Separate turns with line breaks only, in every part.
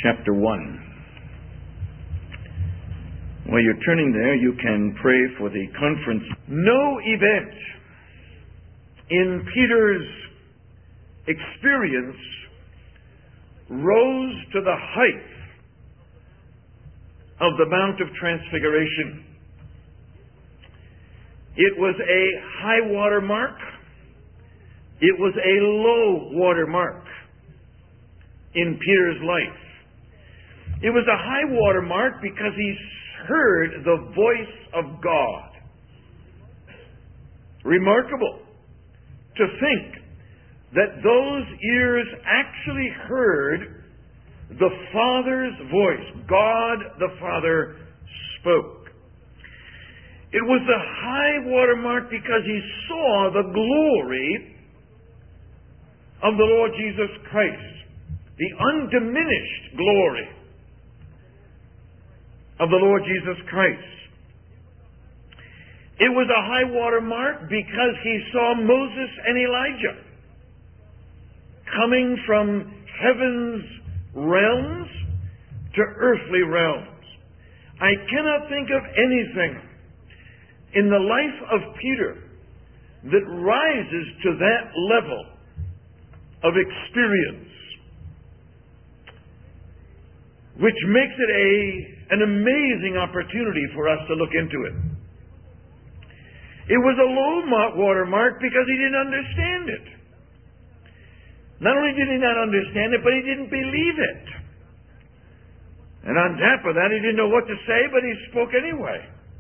chapter 1. While you're turning there, you can pray for the conference. No event in Peter's experience rose to the height of the Mount of Transfiguration. It was a high water mark. It was a low water mark in Peter's life. It was a high water mark because he heard the voice of God. Remarkable to think that those ears actually heard the Father's voice. God the Father spoke. It was a high water mark because he saw the glory of the Lord Jesus Christ, the undiminished glory of the Lord Jesus Christ. It was a high water mark because he saw Moses and Elijah coming from heaven's realms to earthly realms. I cannot think of anything in the life of Peter that rises to that level of experience, which makes it an amazing opportunity for us to look into it. It was a low water mark because he didn't understand it. Not only did he not understand it, but he didn't believe it. And on top of that, he didn't know what to say, but he spoke anyway.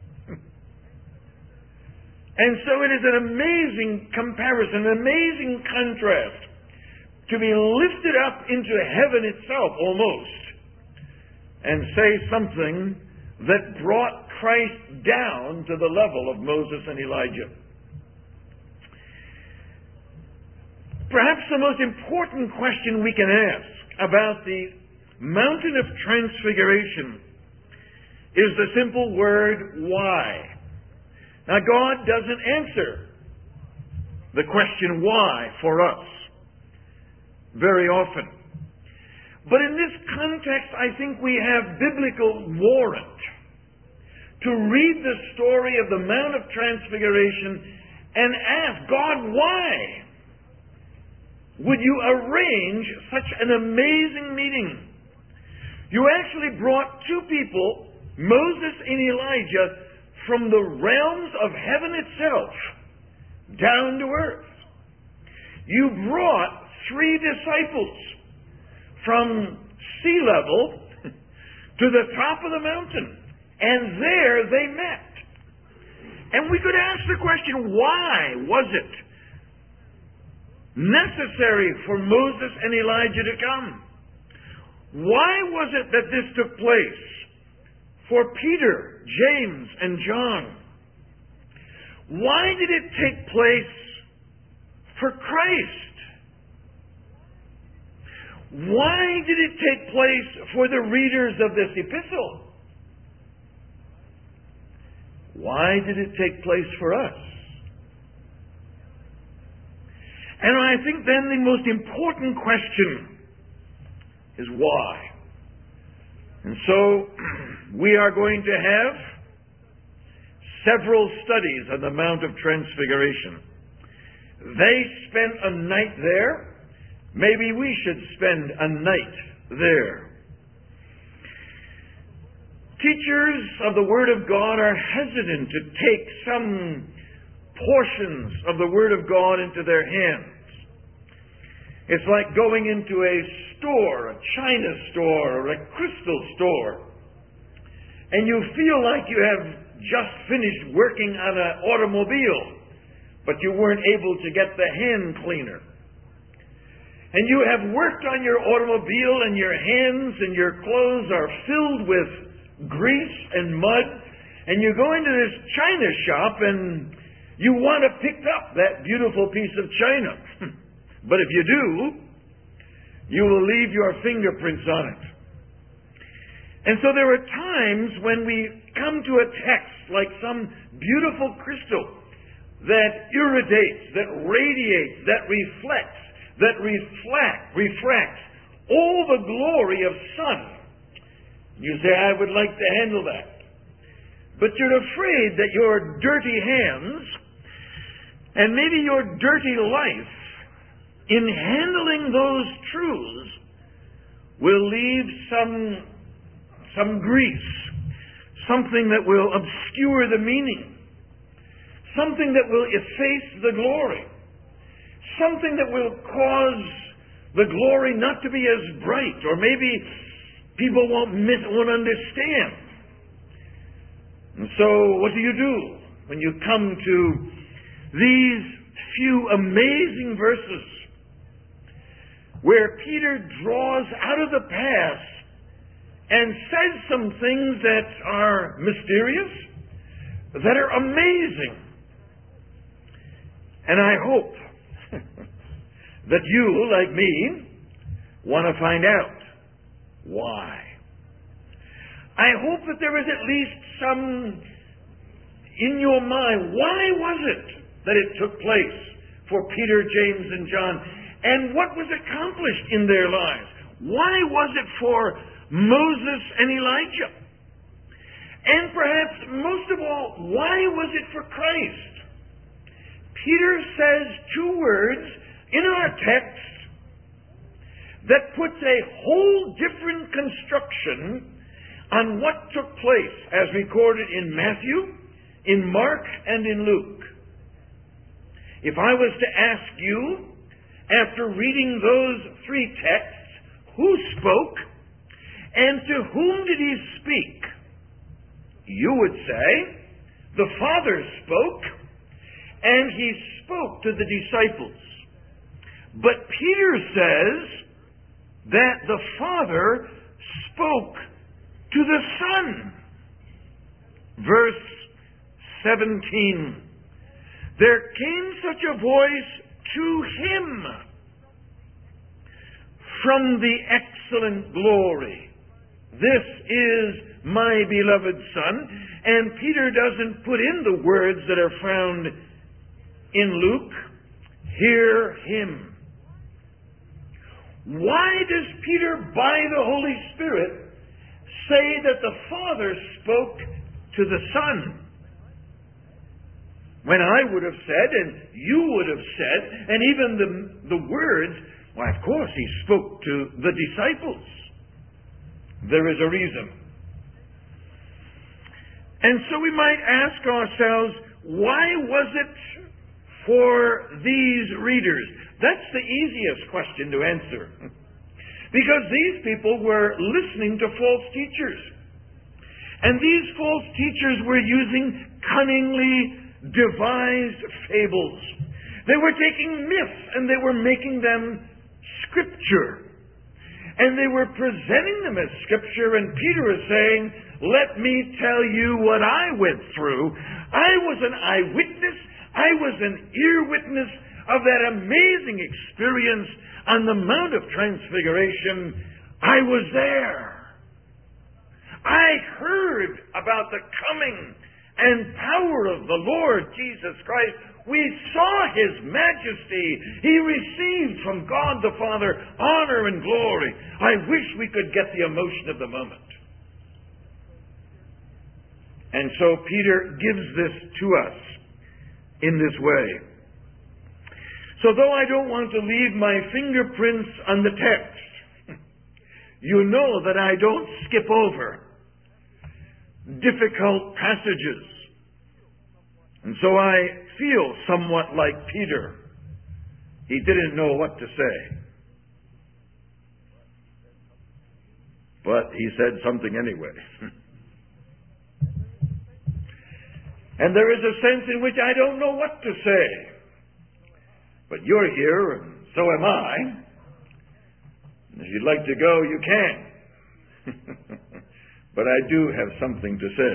And so it is an amazing comparison, an amazing contrast to be lifted up into heaven itself almost and say something that brought Christ down to the level of Moses and Elijah. Perhaps the most important question we can ask about the mountain of transfiguration is the simple word, why? Now, God doesn't answer the question why for us very often. But in this context, I think we have biblical warrant to read the story of the Mount of Transfiguration and ask God, why would you arrange such an amazing meeting? You actually brought two people, Moses and Elijah, from the realms of heaven itself down to earth. You brought three disciples from sea level to the top of the mountain. And there they met. And we could ask the question, why was it necessary for Moses and Elijah to come? Why was it that this took place for Peter, James, and John? Why did it take place for Christ? Why did it take place for the readers of this epistle? Why did it take place for us? And I think then the most important question is why. And so we are going to have several studies on the Mount of Transfiguration. They spent a night there. Maybe we should spend a night there. Teachers of the Word of God are hesitant to take some portions of the Word of God into their hands. It's like going into a store, a china store, or a crystal store, and you feel like you have just finished working on an automobile, but you weren't able to get the hand cleaner. And you have worked on your automobile, and your hands and your clothes are filled with grease and mud, and you go into this china shop and you want to pick up that beautiful piece of china. But if you do, you will leave your fingerprints on it. And so there are times when we come to a text like some beautiful crystal that irradiates, that radiates, that reflects, that refracts all the glory of sun. You say, I would like to handle that. But you're afraid that your dirty hands and maybe your dirty life in handling those truths will leave some grease, something that will obscure the meaning, something that will efface the glory, something that will cause the glory not to be as bright, or maybe people won't understand. And so what do when you come to these few amazing verses where Peter draws out of the past and says some things that are mysterious, that are amazing? And I hope that you, like me, want to find out why. I hope that there is at least some in your mind. Why was it that it took place for Peter, James, and John? And what was accomplished in their lives? Why was it for Moses and Elijah? And perhaps most of all, why was it for Christ? Peter says two words in our text that puts a whole different construction on what took place as recorded in Matthew, in Mark, and in Luke. If I was to ask you, after reading those three texts, who spoke and to whom did he speak? You would say, the Father spoke, and he spoke to the disciples. But Peter says that the Father spoke to the Son. Verse 17. There came such a voice to him from the excellent glory. This is my beloved Son. And Peter doesn't put in the words that are found in Luke. Hear him. Why does Peter, by the Holy Spirit, say that the Father spoke to the Son? When I would have said, and you would have said, and even the words, why, of course, he spoke to the disciples. There is a reason. And so we might ask ourselves, why was it for these readers? That's the easiest question to answer. Because these people were listening to false teachers. And these false teachers were using cunningly devised fables. They were taking myths and they were making them scripture. And they were presenting them as scripture, and Peter is saying, let me tell you what I went through. I was an eyewitness. I was an ear witness of that amazing experience on the Mount of Transfiguration. I was there. I heard about the coming and power of the Lord Jesus Christ. We saw His majesty. He received from God the Father honor and glory. I wish we could get the emotion of the moment. And so Peter gives this to us in this way. So though I don't want to leave my fingerprints on the text, you know that I don't skip over difficult passages. And so I feel somewhat like Peter. He didn't know what to say. But he said something anyway. And there is a sense in which I don't know what to say. But you're here, and so am I. If you'd like to go, you can. But I do have something to say.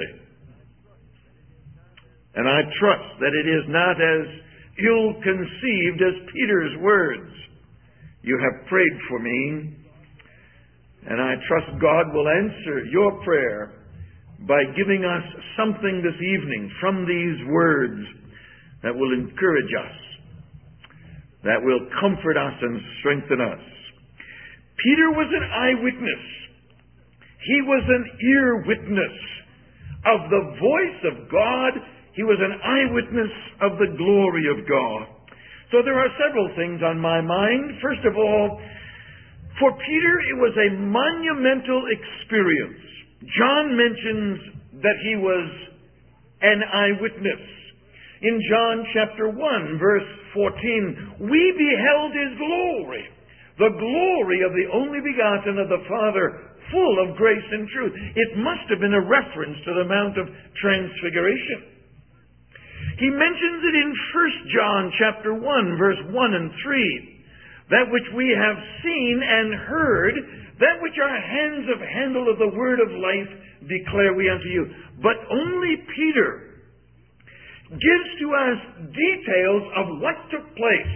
And I trust that it is not as ill-conceived as Peter's words. You have prayed for me, and I trust God will answer your prayer by giving us something this evening from these words that will encourage us, that will comfort us and strengthen us. Peter was an eyewitness. He was an ear witness of the voice of God. He was an eyewitness of the glory of God. So there are several things on my mind. First of all, for Peter, it was a monumental experience. John mentions that he was an eyewitness. In John chapter 1, verse 14, we beheld his glory, the glory of the only begotten of the Father, full of grace and truth. It must have been a reference to the Mount of Transfiguration. He mentions it in 1 John chapter 1, verse 1 and 3. That which we have seen and heard, that which our hands have handled of the word of life, declare we unto you. But only Peter gives to us details of what took place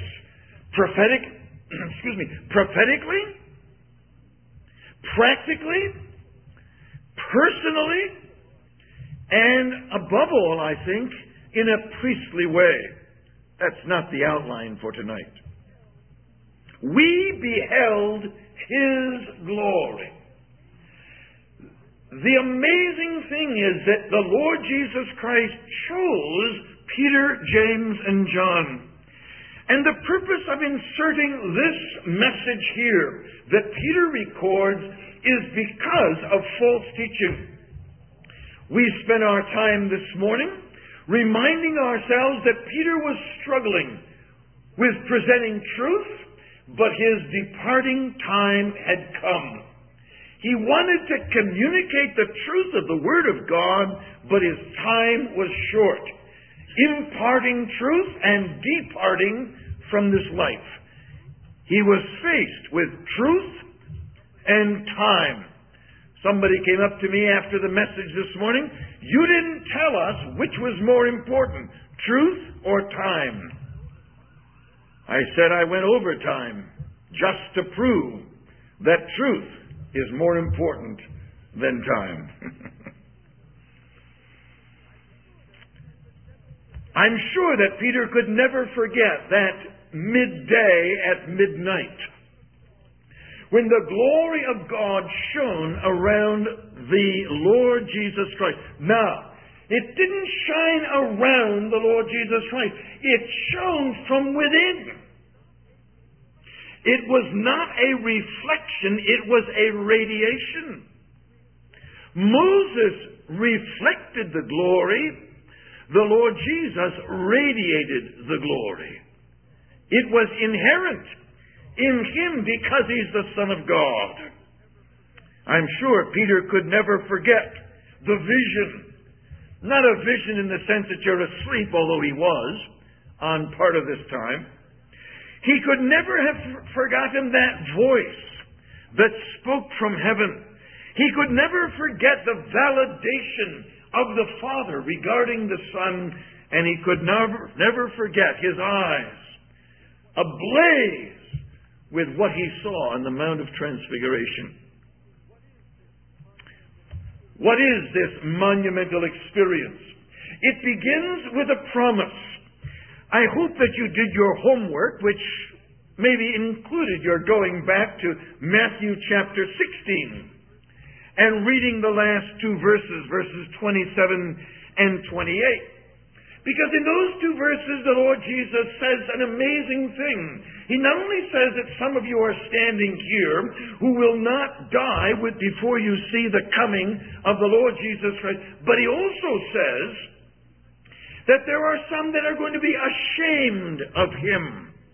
prophetically, practically, personally, and above all, I think, in a priestly way. That's not the outline for tonight. We beheld his glory. The amazing thing is that the Lord Jesus Christ chose Peter, James, and John. And the purpose of inserting this message here that Peter records is because of false teaching. We spent our time this morning reminding ourselves that Peter was struggling with presenting truth, but his departing time had come. He wanted to communicate the truth of the Word of God, but his time was short. Imparting truth and departing from this life. He was faced with truth and time. Somebody came up to me after the message this morning. You didn't tell us which was more important, truth or time. I said I went over time just to prove that truth is more important than time. I'm sure that Peter could never forget that midday at midnight when the glory of God shone around the Lord Jesus Christ. Now, it didn't shine around the Lord Jesus Christ. It shone from within. It was not a reflection, it was a radiation. Moses reflected the glory. The Lord Jesus radiated the glory. It was inherent in him because he's the Son of God. I'm sure Peter could never forget the vision. Not a vision in the sense that you're asleep, although he was on part of this time. He could never have forgotten that voice that spoke from heaven. He could never forget the validation of the Father regarding the Son, and he could never forget his eyes ablaze with what he saw on the Mount of Transfiguration. What is this monumental experience? It begins with a promise. I hope that you did your homework, which maybe included your going back to Matthew chapter 16 and reading the last two verses, verses 27 and 28. Because in those two verses, the Lord Jesus says an amazing thing. He not only says that some of you are standing here who will not die before you see the coming of the Lord Jesus Christ, but he also says that there are some that are going to be ashamed of him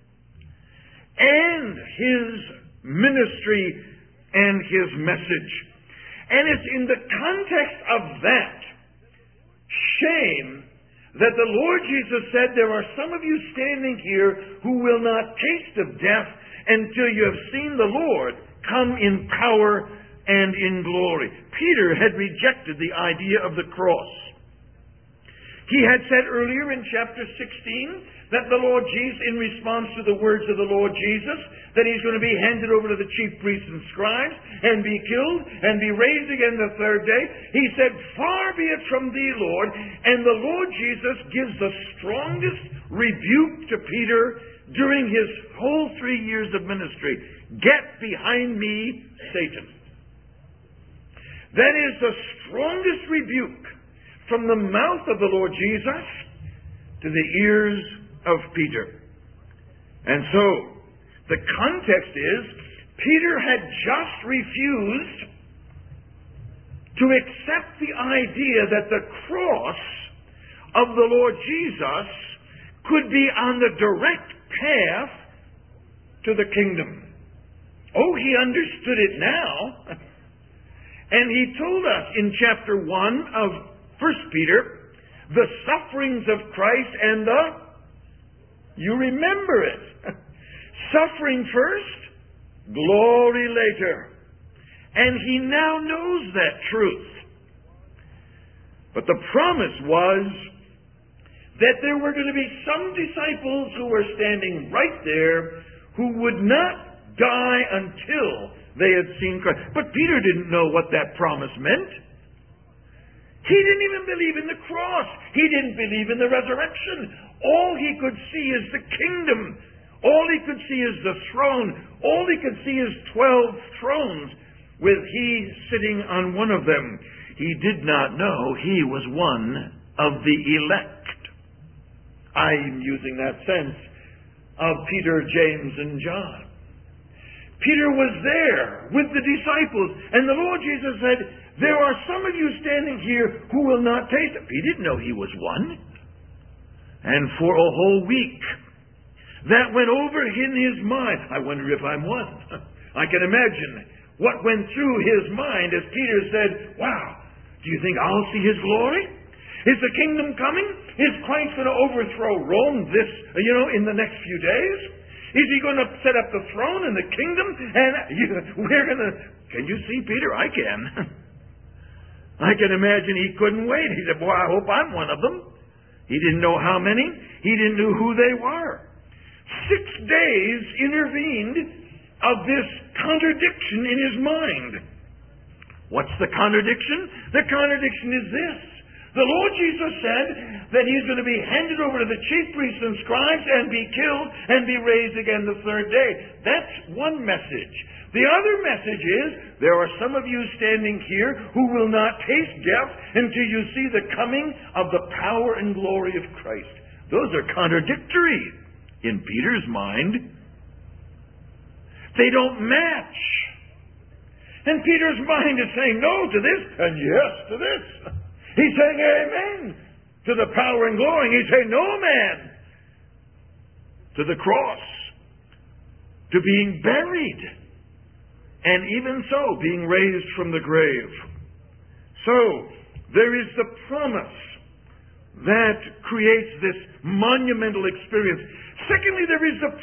and his ministry and his message. And it's in the context of that shame that the Lord Jesus said, there are some of you standing here who will not taste of death until you have seen the Lord come in power and in glory. Peter had rejected the idea of the cross. He had said earlier in chapter 16 that the Lord Jesus, in response to the words of the Lord Jesus, that he's going to be handed over to the chief priests and scribes and be killed and be raised again the third day. He said, far be it from thee, Lord. And the Lord Jesus gives the strongest rebuke to Peter during his whole 3 years of ministry, "Get behind me, Satan." That is the strongest rebuke from the mouth of the Lord Jesus to the ears of Peter. And so, the context is, Peter had just refused to accept the idea that the cross of the Lord Jesus could be on the direct path to the kingdom. Oh, he understood it now. And he told us in chapter 1 of 1 Peter, the sufferings of Christ and you remember it. Suffering first, glory later. And he now knows that truth. But the promise was that there were going to be some disciples who were standing right there who would not die until they had seen Christ. But Peter didn't know what that promise meant. He didn't even believe in the cross. He didn't believe in the resurrection. All he could see is the kingdom. All he could see is the throne. All he could see is 12 thrones, with he sitting on one of them. He did not know he was one of the elect. I'm using that sense of Peter, James, and John. Peter was there with the disciples, and the Lord Jesus said, "There are some of you standing here who will not taste it." He didn't know he was one. And for a whole week, that went over in his mind. I wonder if I'm one. I can imagine what went through his mind as Peter said, "Wow, do you think I'll see his glory? Is the kingdom coming? Is Christ going to overthrow Rome in the next few days? Is he going to set up the throne and the kingdom? And we're going to..." Can you see Peter? I can. I can imagine he couldn't wait. He said, "Boy, I hope I'm one of them." He didn't know how many. He didn't know who they were. 6 days intervened of this contradiction in his mind. What's the contradiction? The contradiction is this. The Lord Jesus said that he's going to be handed over to the chief priests and scribes and be killed and be raised again the third day. That's one message. The other message is, there are some of you standing here who will not taste death until you see the coming of the power and glory of Christ. Those are contradictory in Peter's mind. They don't match. And Peter's mind is saying no to this and yes to this. He's saying amen to the power and glory. He's saying no, man, to the cross, to being buried, and even so, being raised from the grave. So, there is the promise that creates this monumental experience. Secondly, there is the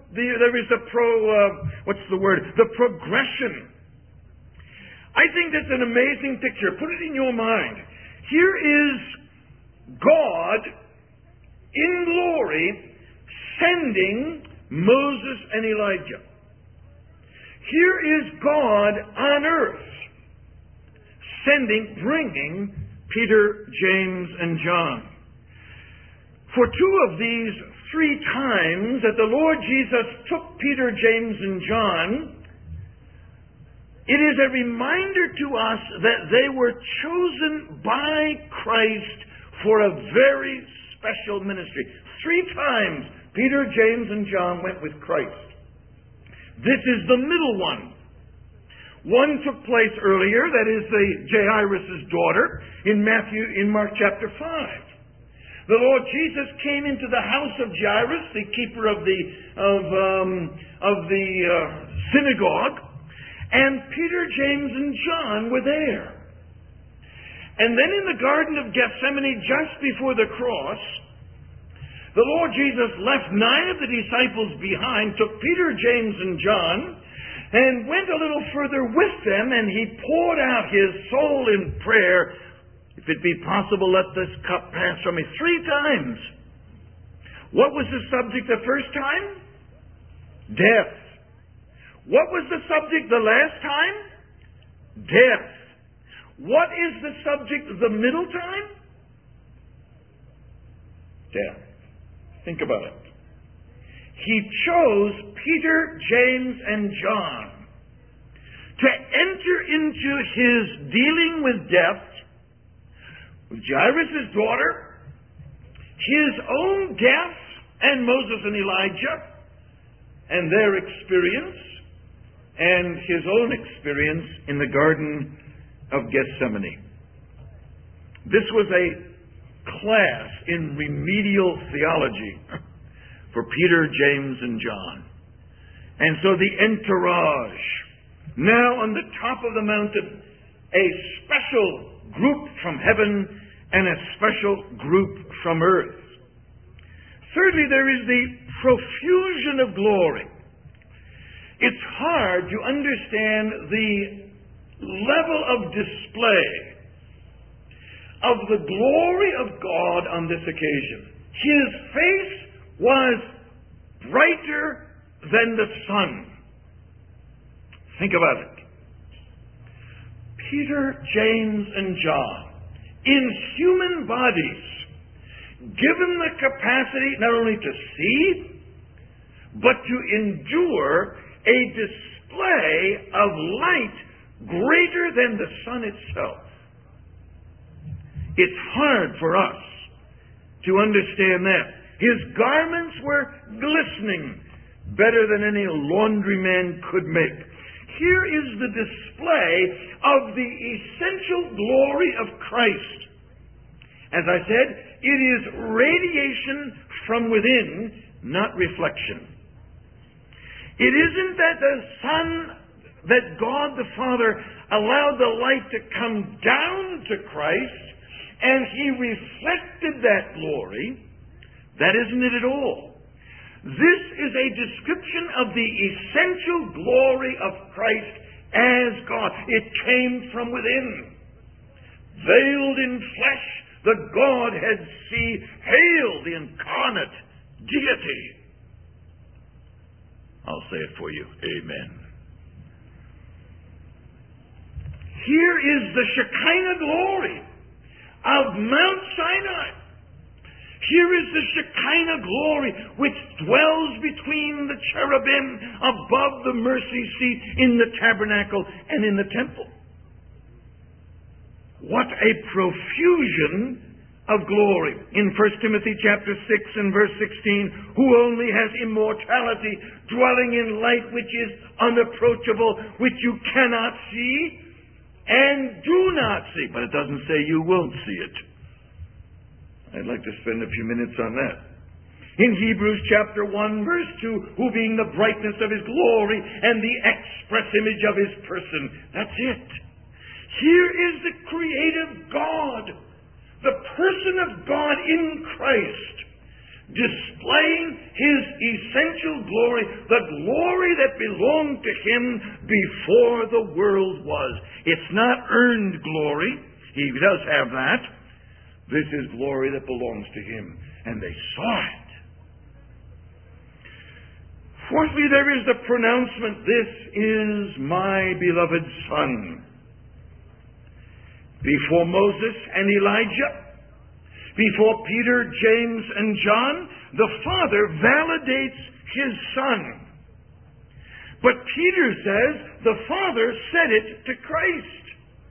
progression. I think that's an amazing picture. Put it in your mind. Here is God in glory sending Moses and Elijah. Here is God on earth bringing Peter, James, and John. For 2 of these 3 times that the Lord Jesus took Peter, James, and John, it is a reminder to us that they were chosen by Christ for a very special ministry. 3 times Peter, James, and John went with Christ. This is the middle one. One took place earlier, that is Jairus' daughter, in Mark chapter 5. The Lord Jesus came into the house of Jairus, the keeper of the synagogue, and Peter, James, and John were there. And then in the Garden of Gethsemane, just before the cross, the Lord Jesus left 9 of the disciples behind, took Peter, James, and John, and went a little further with them, and he poured out his soul in prayer. "If it be possible, let this cup pass from me." 3 times. What was the subject the first time? Death. What was the subject the last time? Death. What is the subject the middle time? Death. Think about it. He chose Peter, James, and John to enter into his dealing with death, with Jairus' daughter, his own death, and Moses and Elijah, and their experience, and his own experience in the Garden of Gethsemane. This was a class in remedial theology for Peter, James, and John. And so the entourage, now on the top of the mountain, a special group from heaven and a special group from earth. Thirdly, there is the profusion of glory. It's hard to understand the level of display of the glory of God on this occasion. His face was brighter than the sun. Think about it. Peter, James, and John, in human bodies, given the capacity not only to see, but to endure a display of light greater than the sun itself. It's hard for us to understand that. His garments were glistening, better than any laundryman could make. Here is the display of the essential glory of Christ. As I said, it is radiation from within, not reflection. It isn't that the Son, that God the Father allowed the light to come down to Christ, and He reflected that glory. That isn't it at all. This is a description of the essential glory of Christ as God. It came from within. Veiled in flesh, the Godhead see. Hail the incarnate deity. I'll say it for you. Amen. Here is the Shekinah glory of Mount Sinai. Here is the Shekinah glory which dwells between the cherubim above the mercy seat in the tabernacle and in the temple. What a profusion of glory. In 1 Timothy chapter 6 and verse 16, who only has immortality, dwelling in light which is unapproachable, which you cannot see and do not see. But it doesn't say you won't see it. I'd like to spend a few minutes on that. In Hebrews chapter 1 verse 2, who being the brightness of His glory and the express image of His person. That's it. Here is the creative God, the person of God in Christ, displaying His essential glory, the glory that belonged to Him before the world was. It's not earned glory. He does have that. This is glory that belongs to Him. And they saw it. Fourthly, there is the pronouncement, this is my beloved Son. Before Moses and Elijah, before Peter, James, and John, the Father validates His Son. But Peter says the Father said it to Christ.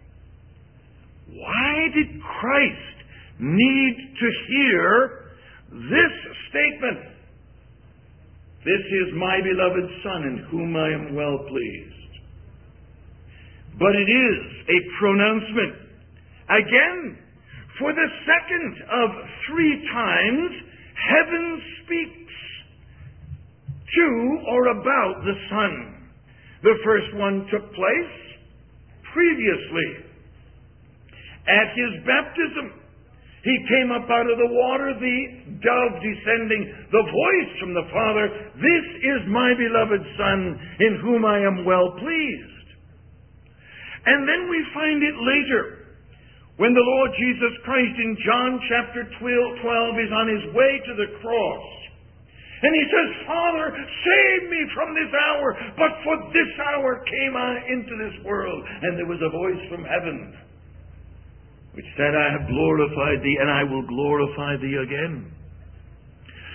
Why did Christ need to hear this statement? This is my beloved Son in whom I am well pleased. But it is a pronouncement. Again, for the second of 3 times, heaven speaks to or about the Son. The first one took place previously. At His baptism, He came up out of the water, the dove descending, the voice from the Father, this is my beloved Son, in whom I am well pleased. And then we find it later, when the Lord Jesus Christ in John chapter 12 is on His way to the cross. And He says, Father, save me from this hour, but for this hour came I into this world. And there was a voice from heaven, which said, I have glorified Thee, and I will glorify Thee again.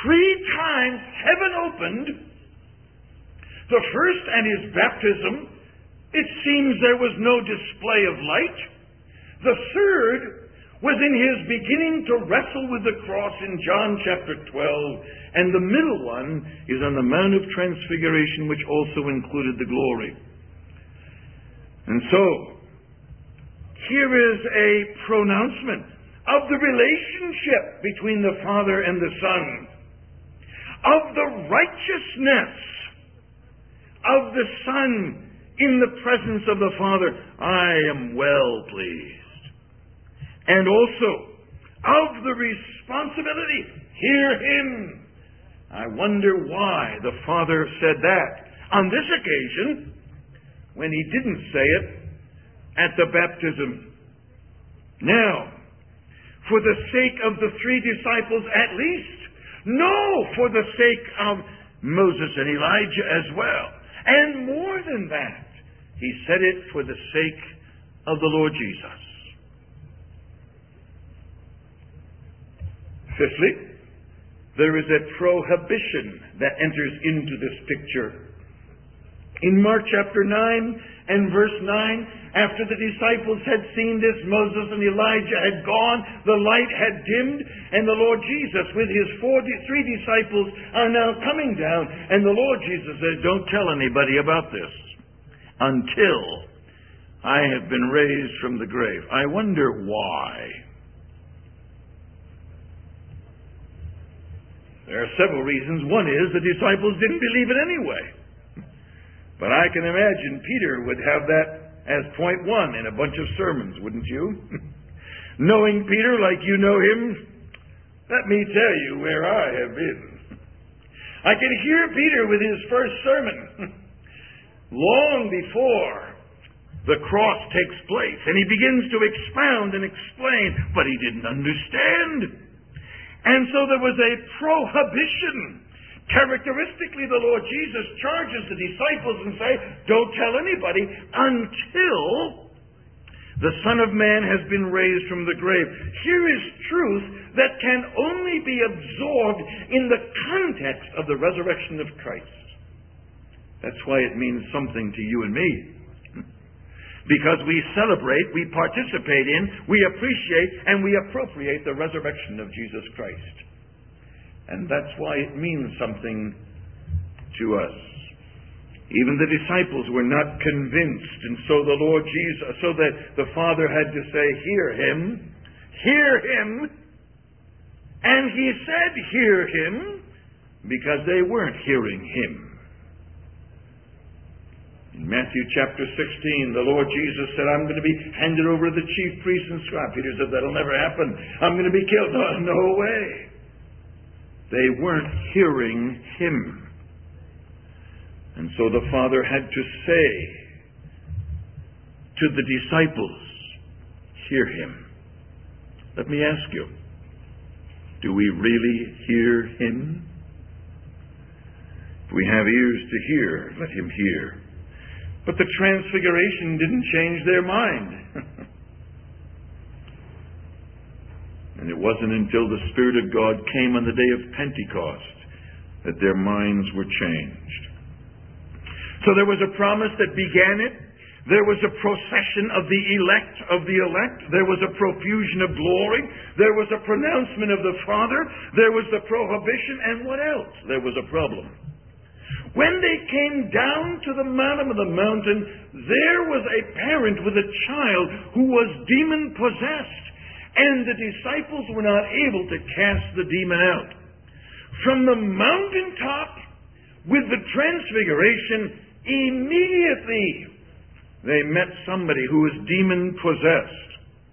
3 times heaven opened. The first at his baptism, it seems there was no display of light. The third was in his beginning to wrestle with the cross in John chapter 12. And the middle one is on the Mount of Transfiguration, which also included the glory. And so, here is a pronouncement of the relationship between the Father and the Son, of the righteousness of the Son in the presence of the Father. I am well pleased. And also of the responsibility. Hear him. I wonder why the Father said that on this occasion when he didn't say it at the baptism. Now, for the sake of the 3 disciples at least, no, for the sake of Moses and Elijah as well. And more than that, he said it for the sake of the Lord Jesus. Fifthly, there is a prohibition that enters into this picture. In Mark chapter 9 and verse 9, after the disciples had seen this, Moses and Elijah had gone, the light had dimmed, and the Lord Jesus with his 3 disciples are now coming down. And the Lord Jesus said, don't tell anybody about this until I have been raised from the grave. I wonder why. There are several reasons. One is the disciples didn't believe it anyway. But I can imagine Peter would have that as point 1 in a bunch of sermons, wouldn't you? Knowing Peter like you know him, let me tell you where I have been. I can hear Peter with his first sermon long before the cross takes place. And he begins to expound and explain, but he didn't understand. And so there was a prohibition. Characteristically, the Lord Jesus charges the disciples and say, don't tell anybody until the Son of Man has been raised from the grave. Here is truth that can only be absorbed in the context of the resurrection of Christ. That's why it means something to you and me. Because we celebrate, we participate in, we appreciate, and we appropriate the resurrection of Jesus Christ. And that's why it means something to us. Even the disciples were not convinced, and so the Lord Jesus, so that the Father had to say, hear him, and he said, hear him, because they weren't hearing him. In Matthew chapter 16, the Lord Jesus said, I'm going to be handed over to the chief priests and scribes. Peter said, that'll never happen. I'm going to be killed. No way. They weren't hearing him. And so the Father had to say to the disciples, hear him. Let me ask you, do we really hear him? If we have ears to hear, let him hear. But the transfiguration didn't change their mind. And it wasn't until the Spirit of God came on the day of Pentecost that their minds were changed. So there was a promise that began it. There was a procession of the elect. There was a profusion of glory. There was a pronouncement of the Father. There was the prohibition. And what else? There was a problem. When they came down to the bottom of the mountain, there was a parent with a child who was demon-possessed, and the disciples were not able to cast the demon out. From the mountaintop, with the transfiguration, immediately they met somebody who was demon-possessed.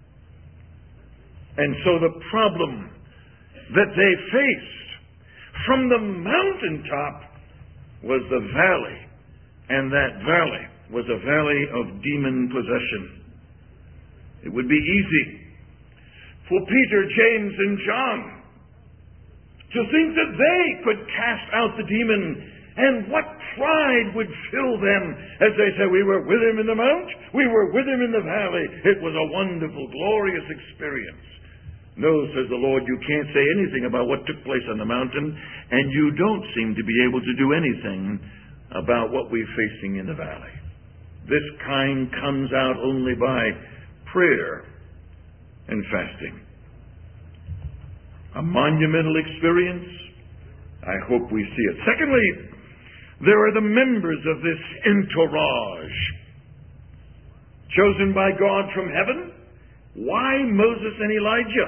And so the problem that they faced from the mountaintop was the valley, and that valley was a valley of demon possession. It would be easy for Peter, James, and John to think that they could cast out the demon, and what pride would fill them as they said, we were with him in the mount, we were with him in the valley. It was a wonderful, glorious experience. No, says the Lord, you can't say anything about what took place on the mountain, and you don't seem to be able to do anything about what we're facing in the valley. This kind comes out only by prayer and fasting. A monumental experience. I hope we see it. Secondly, there are the members of this entourage chosen by God from heaven. Why Moses and Elijah?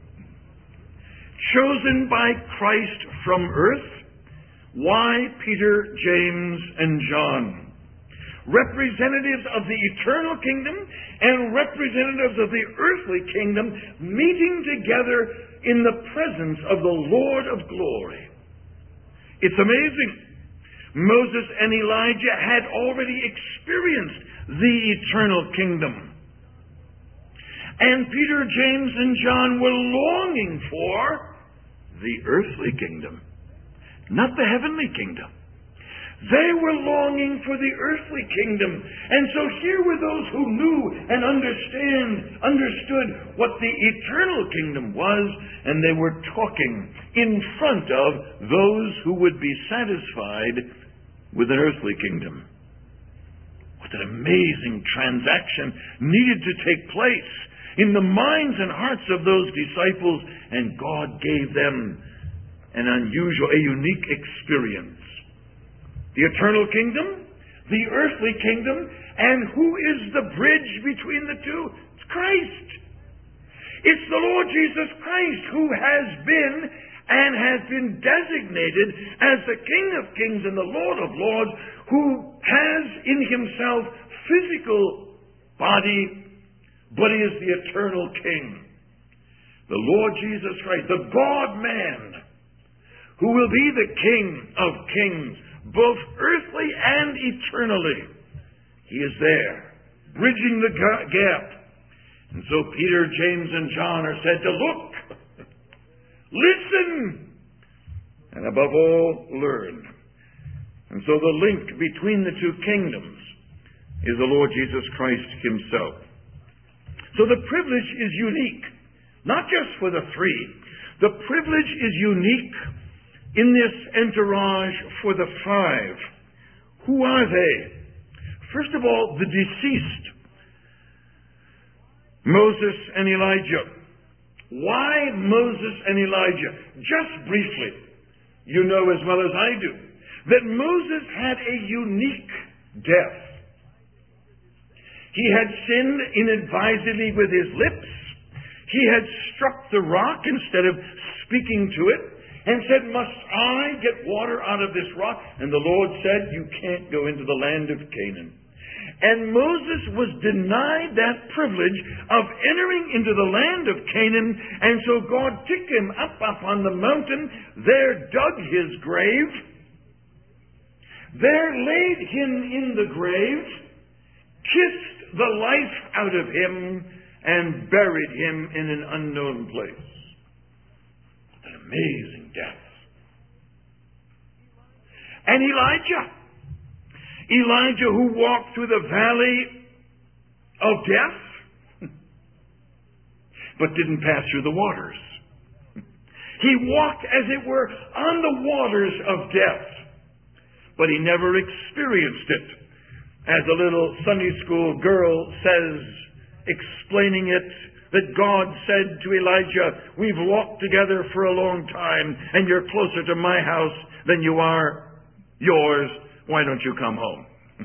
Chosen by Christ from earth. Why Peter, James, and John? Representatives of the eternal kingdom and representatives of the earthly kingdom meeting together in the presence of the Lord of glory. It's amazing. Moses and Elijah had already experienced the eternal kingdom. And Peter, James, and John were longing for the earthly kingdom, not the heavenly kingdom. They were longing for the earthly kingdom. And so here were those who knew and understood what the eternal kingdom was, and they were talking in front of those who would be satisfied with an earthly kingdom. What an amazing transaction needed to take place in the minds and hearts of those disciples, and God gave them an unusual, a unique experience. The eternal kingdom, the earthly kingdom, and who is the bridge between the two? It's Christ. It's the Lord Jesus Christ who has been and has been designated as the King of Kings and the Lord of Lords, who has in himself physical body, but he is the eternal King. The Lord Jesus Christ, the God-man, who will be the King of Kings, both earthly and eternally. He is there, bridging the gap. And so Peter, James, and John are said to look, listen, and above all, learn. And so the link between the two kingdoms is the Lord Jesus Christ himself. So the privilege is unique, not just for the three. The privilege is unique in this entourage for the five. Who are they? First of all, the deceased. Moses and Elijah. Why Moses and Elijah? Just briefly, you know as well as I do, that Moses had a unique death. He had sinned inadvisedly with his lips. He had struck the rock instead of speaking to it, and said, must I get water out of this rock? And the Lord said, you can't go into the land of Canaan. And Moses was denied that privilege of entering into the land of Canaan, and so God took him up on the mountain, there dug his grave, there laid him in the grave, kissed the life out of him, and buried him in an unknown place. An amazing death. And Elijah who walked through the valley of death, but didn't pass through the waters. He walked, as it were, on the waters of death, but he never experienced it. As a little Sunday school girl says, explaining it, that God said to Elijah, we've walked together for a long time, and you're closer to my house than you are yours. Why don't you come home?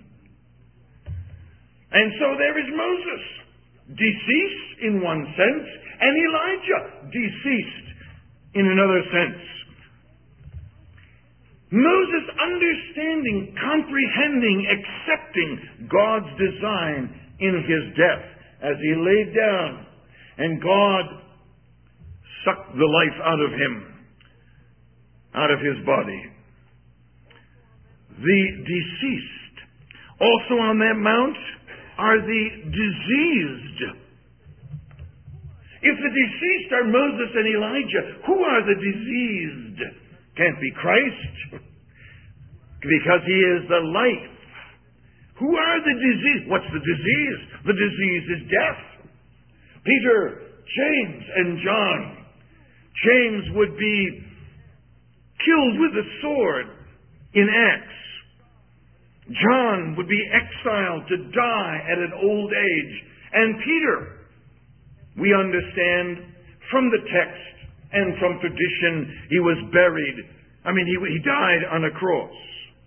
And so there is Moses, deceased in one sense, and Elijah, deceased in another sense. Moses understanding, comprehending, accepting God's design in his death as he laid down, and God sucked the life out of him, out of his body. The deceased. Also on that mount are the diseased. If the deceased are Moses and Elijah, who are the diseased? Can't be Christ, because he is the life. Who are the diseased? What's the disease? The disease is death. Peter, James and John. James would be killed with a sword in Acts. John would be exiled to die at an old age. And Peter, we understand from the text and from tradition, he was buried. He died on a cross.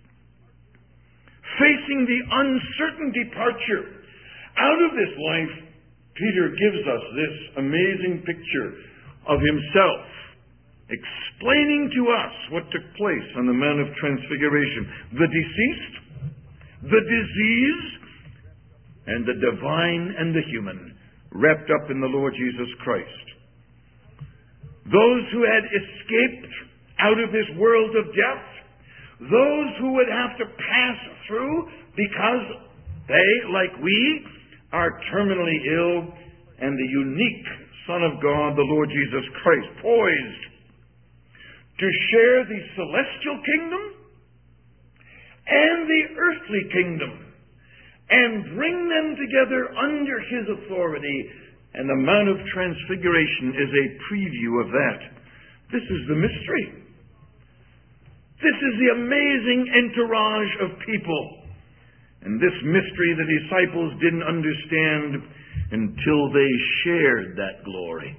Facing the uncertain departure out of this life, Peter gives us this amazing picture of himself, explaining to us what took place on the Mount of Transfiguration. The deceased, the disease, and the divine and the human wrapped up in the Lord Jesus Christ. Those who had escaped out of this world of death, those who would have to pass through because they, like we, are terminally ill, and the unique Son of God, the Lord Jesus Christ, poised to share the celestial kingdom and the earthly kingdom and bring them together under his authority. And the Mount of Transfiguration is a preview of that. This is the mystery. This is the amazing entourage of people. And this mystery the disciples didn't understand until they shared that glory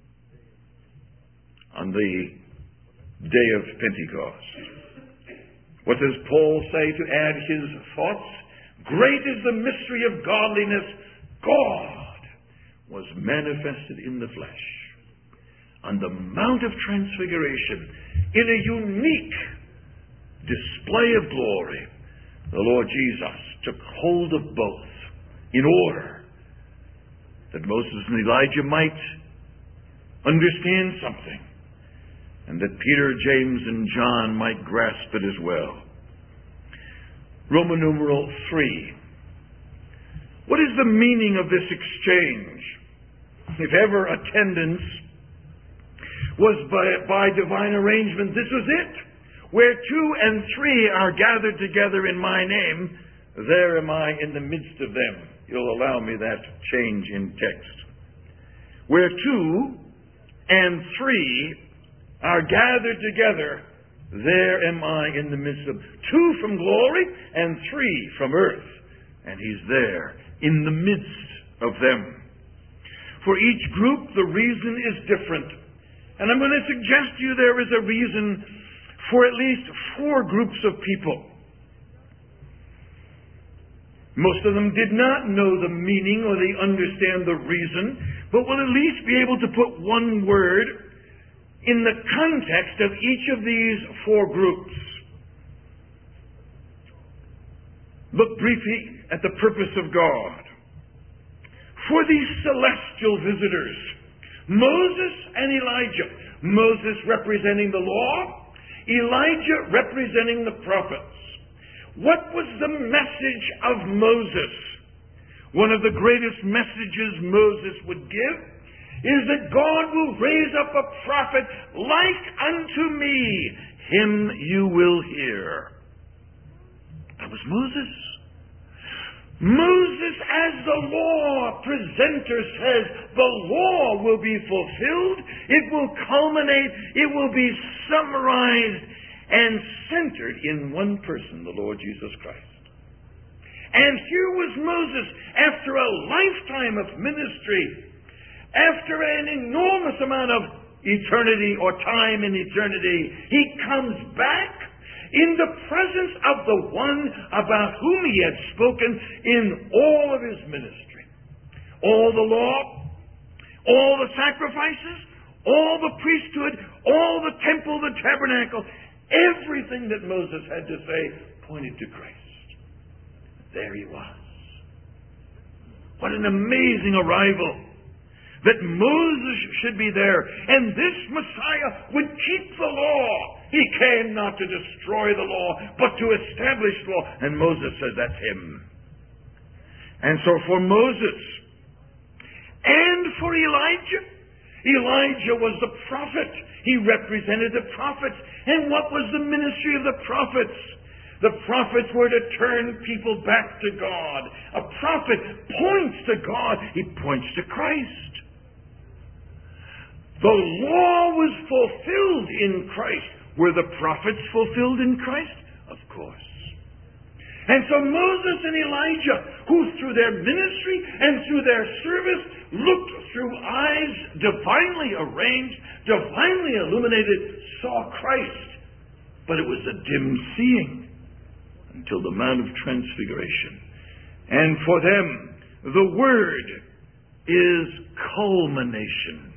on the day of Pentecost. What does Paul say to add his thoughts? Great is the mystery of godliness. God was manifested in the flesh on the Mount of Transfiguration in a unique display of glory. The Lord Jesus took hold of both in order that Moses and Elijah might understand something, and that Peter, James, and John might grasp it as well. Roman numeral 3. What is the meaning of this exchange? If ever attendance was by divine arrangement, this was it. Where 2 and 3 are gathered together in my name, there am I in the midst of them. You'll allow me that change in text. Where 2 and 3 are gathered together, there am I in the midst of 2 from glory and 3 from earth. And he's there in the midst of them. For each group, the reason is different. And I'm going to suggest to you there is a reason for at least 4 groups of people. Most of them did not know the meaning or they understand the reason, but will at least be able to put one word in the context of each of these 4 groups. Look briefly at the purpose of God. For these celestial visitors, Moses and Elijah, Moses representing the law, Elijah representing the prophets. What was the message of Moses? One of the greatest messages Moses would give is that God will raise up a prophet like unto me. Him you will hear. That was Moses. Moses, as the law presenter, says the law will be fulfilled. It will culminate. It will be summarized and centered in one person, the Lord Jesus Christ. And here was Moses, after a lifetime of ministry, after an enormous amount of eternity or time in eternity, he comes back in the presence of the one about whom he had spoken in all of his ministry. All the law, all the sacrifices, all the priesthood, all the temple, the tabernacle, everything that Moses had to say pointed to Christ. There he was. What an amazing arrival. That Moses should be there, and this Messiah would keep the law. He came not to destroy the law, but to establish law. And Moses says that's him. And so for Moses and for Elijah, Elijah was the prophet. He represented the prophets. And what was the ministry of the prophets? The prophets were to turn people back to God. A prophet points to God. He points to Christ. The law was fulfilled in Christ. Were the prophets fulfilled in Christ? Of course. And so Moses and Elijah, who through their ministry and through their service looked through eyes divinely arranged, divinely illuminated, saw Christ. But it was a dim seeing until the Mount of Transfiguration. And for them, the Word is culmination.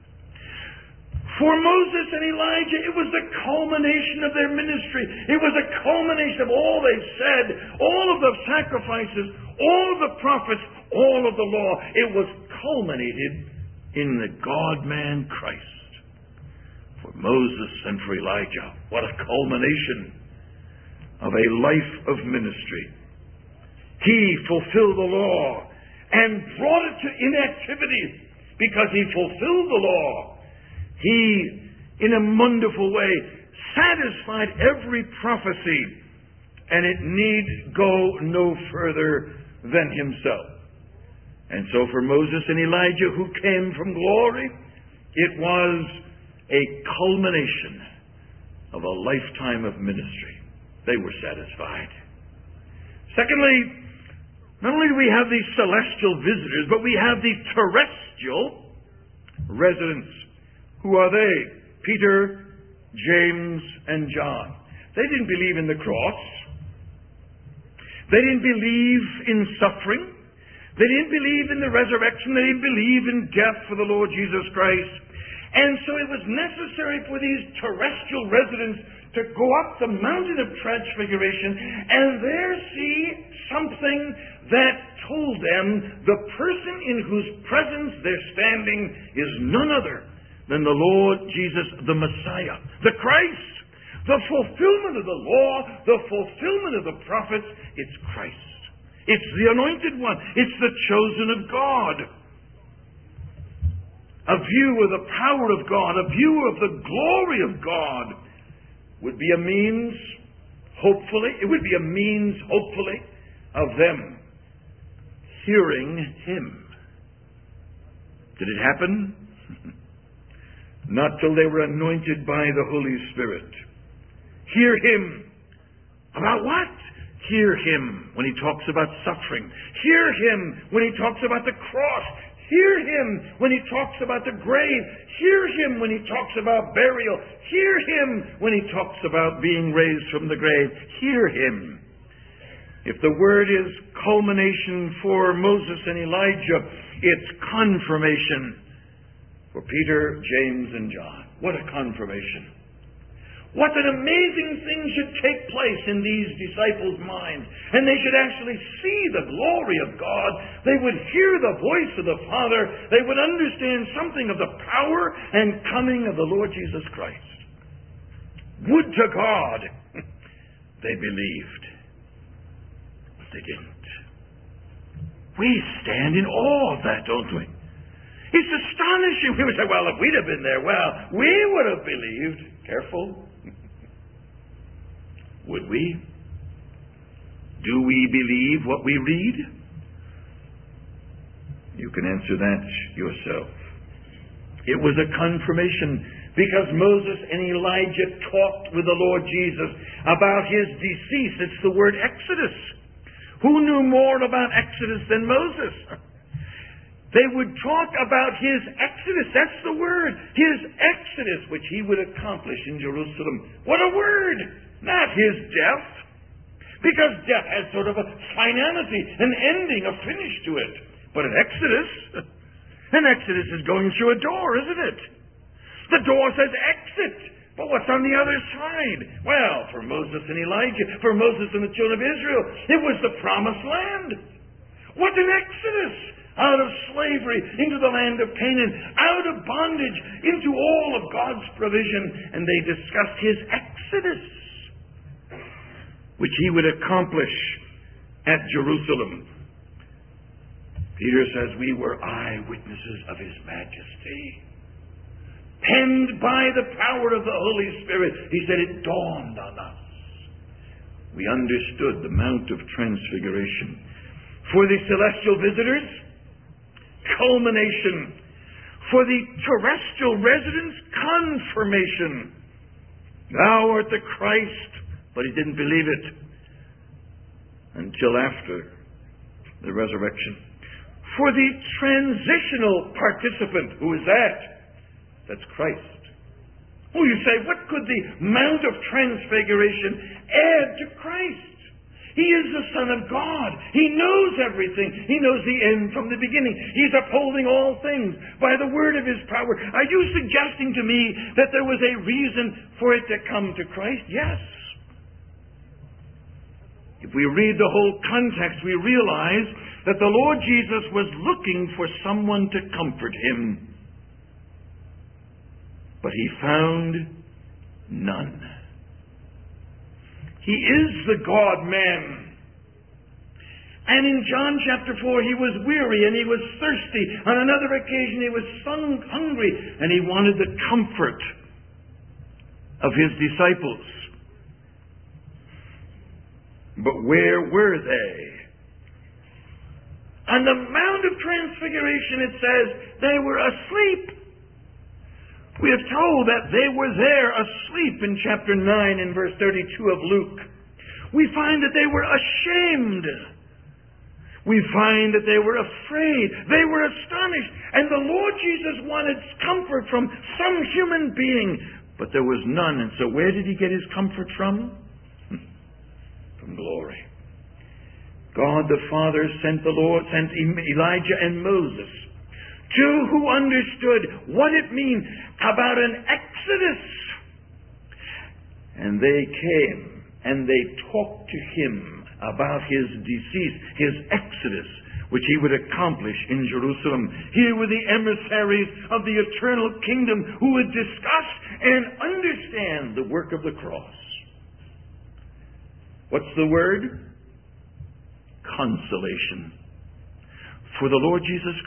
For Moses and Elijah, it was the culmination of their ministry. It was a culmination of all they said, all of the sacrifices, all of the prophets, all of the law. It was culminated in the God-man Christ. For Moses and for Elijah, what a culmination of a life of ministry. He fulfilled the law and brought it to inactivity because he fulfilled the law. He, in a wonderful way, satisfied every prophecy, and it need go no further than himself. And so for Moses and Elijah, who came from glory, it was a culmination of a lifetime of ministry. They were satisfied. Secondly, not only do we have these celestial visitors, but we have these terrestrial residents. Who are they? Peter, James, and John. They didn't believe in the cross. They didn't believe in suffering. They didn't believe in the resurrection. They didn't believe in death for the Lord Jesus Christ. And so it was necessary for these terrestrial residents to go up the mountain of transfiguration and there see something that told them the person in whose presence they're standing is none other than the Lord Jesus, the Messiah, the Christ, the fulfillment of the law, the fulfillment of the prophets. It's Christ. It's the anointed one. It's the chosen of God. A view of the power of God, a view of the glory of God would be a means, hopefully, of them hearing Him. Did it happen? Not till they were anointed by the Holy Spirit. Hear Him. About what? Hear Him when He talks about suffering. Hear Him when He talks about the cross. Hear Him when He talks about the grave. Hear Him when He talks about burial. Hear Him when He talks about being raised from the grave. Hear Him. If the word is culmination for Moses and Elijah, it's confirmation for Peter, James, and John. What a confirmation. What an amazing thing should take place in these disciples' minds. And they should actually see the glory of God. They would hear the voice of the Father. They would understand something of the power and coming of the Lord Jesus Christ. Would to God they believed. But they didn't. We stand in awe of that, don't we? It's astonishing. We would say, well, if we'd have been there, well, we would have believed. Careful. Would we? Do we believe what we read? You can answer that yourself. It was a confirmation because Moses and Elijah talked with the Lord Jesus about His decease. It's the word Exodus. Who knew more about Exodus than Moses? They would talk about His Exodus. That's the word. His Exodus, which He would accomplish in Jerusalem. What a word! Not His death. Because death has sort of a finality, an ending, a finish to it. But an Exodus is going through a door, isn't it? The door says exit. But what's on the other side? Well, for Moses and Elijah, for Moses and the children of Israel, it was the promised land. What an Exodus! Out of slavery into the land of Canaan, out of bondage into all of God's provision. And they discussed His Exodus, which He would accomplish at Jerusalem. Peter says, we were eyewitnesses of His majesty. Penned by the power of the Holy Spirit. He said it dawned on us. We understood the Mount of Transfiguration. For the celestial visitors, culmination. For the terrestrial residents, confirmation. Thou art the Christ. But he didn't believe it until after the resurrection. For the transitional participant, who is that? That's Christ. Oh, you say, what could the Mount of Transfiguration add to Christ? He is the Son of God. He knows everything. He knows the end from the beginning. He's upholding all things by the word of His power. Are you suggesting to me that there was a reason for it to come to Christ? Yes. If we read the whole context, we realize that the Lord Jesus was looking for someone to comfort Him. But He found none. He is the God-man. And in John chapter 4, He was weary and He was thirsty. On another occasion, He was hungry and He wanted the comfort of His disciples. But where were they? On the Mount of Transfiguration, it says they were asleep. We are told that they were there asleep in chapter 9 and verse 32 of Luke. We find that they were ashamed. We find that they were afraid. They were astonished. And the Lord Jesus wanted comfort from some human being, but there was none. And so where did He get His comfort from? From glory. God the Father sent Elijah and Moses, two who understood what it means about an exodus. And they came and they talked to Him about His decease, His exodus, which He would accomplish in Jerusalem. Here were the emissaries of the eternal kingdom who would discuss and understand the work of the cross. What's the word? Consolation. For the Lord Jesus